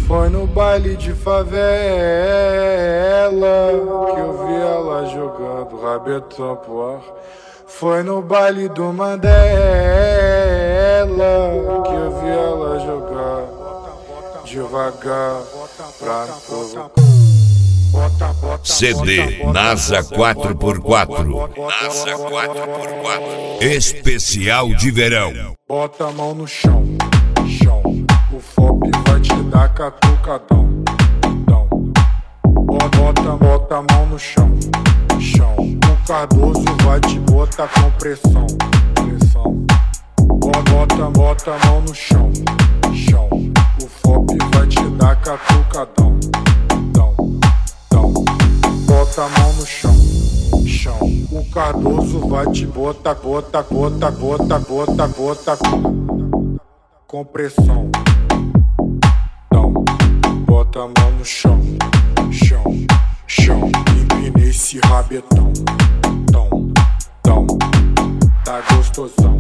Foi no baile de favela que eu vi ela jogando rabetão pro ar. Foi no baile do Mandela que eu vi ela jogar devagar pra provocar. CD NASA 4x4. NASA 4x4. Especial de verão. Bota a mão no chão, chão. O FOP vai te dar catucadão. Bota a mão no chão, chão. O Cardoso vai te botar com pressão, pressão. Bota a mão no chão, chão. O FOP vai te dar catucadão. Bota a mão no chão, chão. O Cardoso vai te botar, bota com pressão. Bota a mão no chão, chão, chão. Empina esse rabetão, tá gostosão.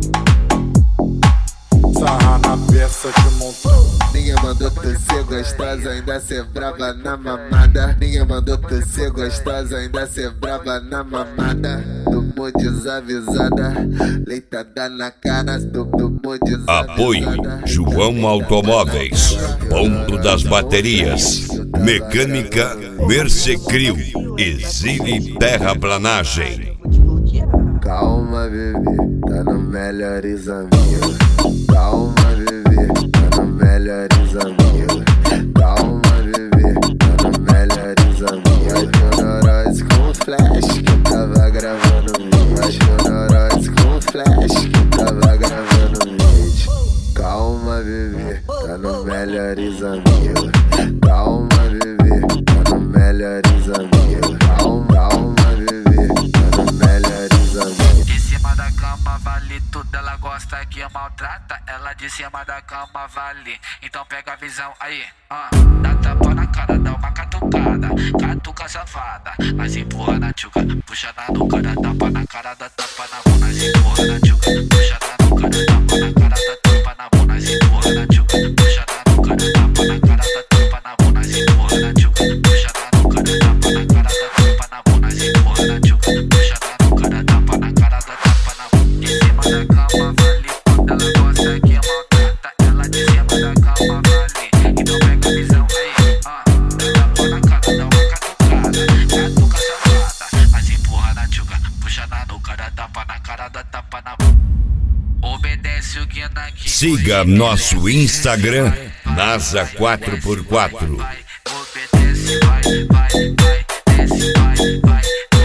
Sarra na peça de montão. Ninguém mandou tu ser gostosa, ainda ser brava na mamada. Ninguém mandou tu ser gostosa, ainda ser brava na mamada. Tomou desavisada, leitada na cara, tomou desavisada. Apoie João Automóveis, ponto das baterias, mecânica Mercecril, exílio terraplanagem. Calma, bebê, tá no melhores amigos. Calma, bebê, tá no melhores amigos. Calma, bebê, tá no melhores amigos. As neurose com flash que tava gravando vídeo. As neurose com flash que tava gravando vídeo. Calma, bebê, tá no melhores amigos. Calma, bebê, tá no melhores amigos. Calma, bebê, tá no melhores amigos. De cima da cama vale tudo, ela gosta que maltrata. Ela de cima da cama vale, então pega a visão aí. Dá tapa na cara, dá uma catucada, catuca safada. Mas empurra na tchuca, puxa na nuca, dá tapa na cara, dá tapa na mão. Mas empurra na tchuca, puxa na nuca, dá tapa na cara, dá tapa na mão. Mas empurra na tchuca, puxa na nuca, dá tapa na cara, dá tapa na mão. Mas empurra na tchuca, puxa na nuca, dá tapa na cara, dá tapa na mão. Mas empurra na tchuca, puxa na nuca, dá tapa na cara, dá tapa na mão. De cima da cama vale tudo, ela gosta que maltrata. Ela de cima da cama vale, então pega a visão aí. Dá tapa na cara, dá uma catucada, catuca safada. Mas empurra na tchuca, puxa na nuca, dá tapa na cara, dá tapa na mão. Obedece o guina aqui. Siga nosso Instagram, NASA 4x4. Obedece, vai, desce, vai.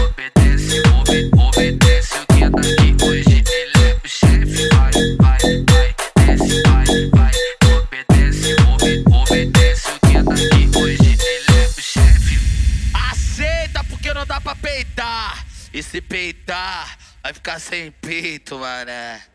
Obedece o guina aqui. Hoje ele é o chefe, vai, desce, vai. Obedece o guina aqui. Hoje ele é o chefe. Aceita, porque não dá pra peitar. E se peitar, vai ficar sem peito, mané.